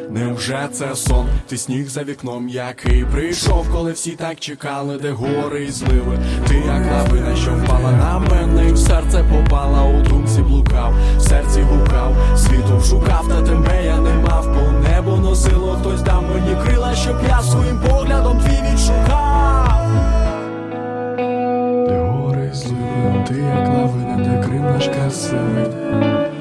Невже це сон? Ти сніг за вікном, який прийшов, коли всі так чекали, де гори і зливи. Ти як лавина, що впала на мене, і в серце попала, у думці блукав, в серці гукав, світу шукав, та тебе я не мав. По небу носило, хтось дав мені крила, щоб я своїм поглядом твій відшукав. Де гори і зливи, ти як лавина, де Крим наш красивий.